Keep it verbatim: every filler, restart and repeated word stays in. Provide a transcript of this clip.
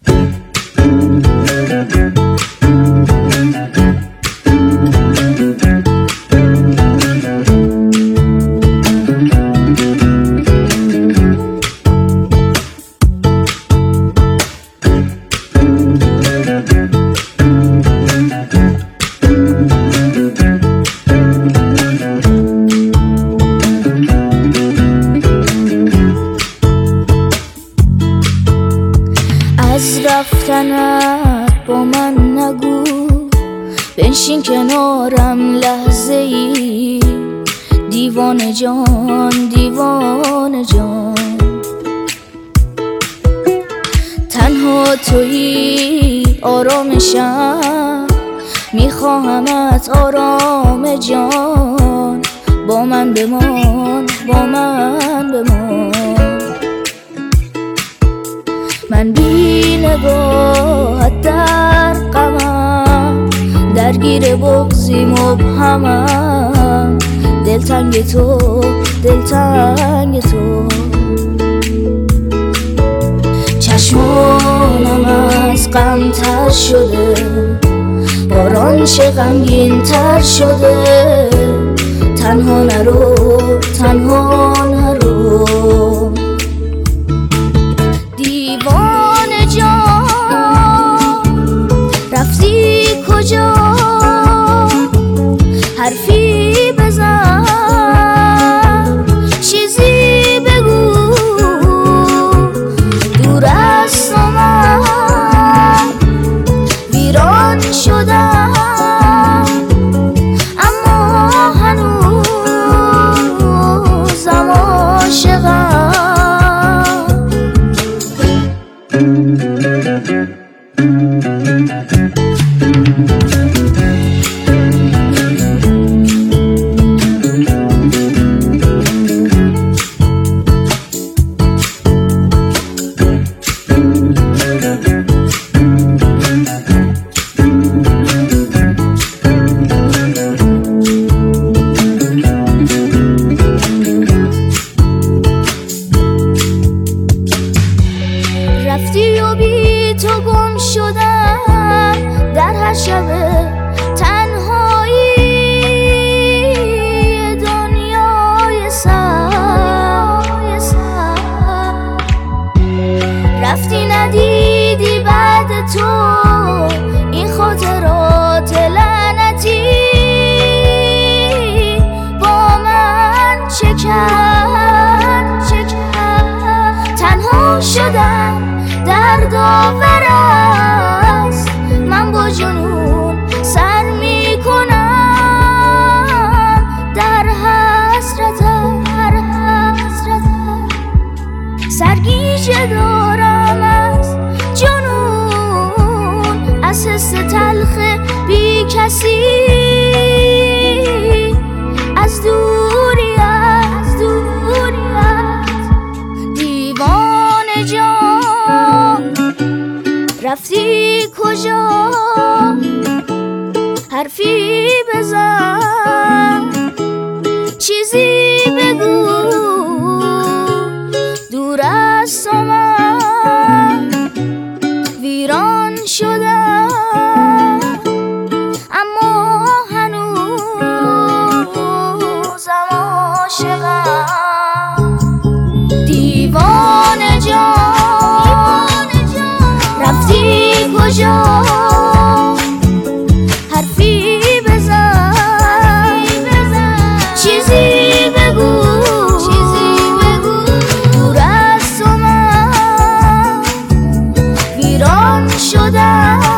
از رفتنت با من نگو، بنشین کنارم لحظه ای. دیوانه جان دیوانه جان، تنها تویی آرامشم، میخواهمت آرام جان. با من بمان با من بمان، من بی نگاهت در غمم، درگیر بغضی مبهمم. دلتنگ تو دلتنگ تو، چشمانم از غم تر شده، باران چه غمگین تر شده. تنها نرو تنها نرو، دیوانه جان رفتی کجا؟ حرفی بزن، چیزی بگو. دور از من ویران شدم، اما هنوزم عاشقم. رفتی و بی تو گم شدم در هر شب تنهایی دنیای سر. رفتی ندیدی بعد تو این خاطرات لعنتی. با من چه کرد چه کرد، تنها شدم دردآور است. من با جنون سر می کنم در حسرتم در حسرتم. سرگیجه دارم از جنون، از حس تلخ بی کسی، از دوری از دوریت. دیوانه جان رفتی کجا؟ حرفی بزن، چیزی بگو. دور از من ویران شدم، اما هنوزم عاشقم. دیوانه جان رفتی کجا؟ حرفی بزن، چیزی بگو. دور از من ویران شدم.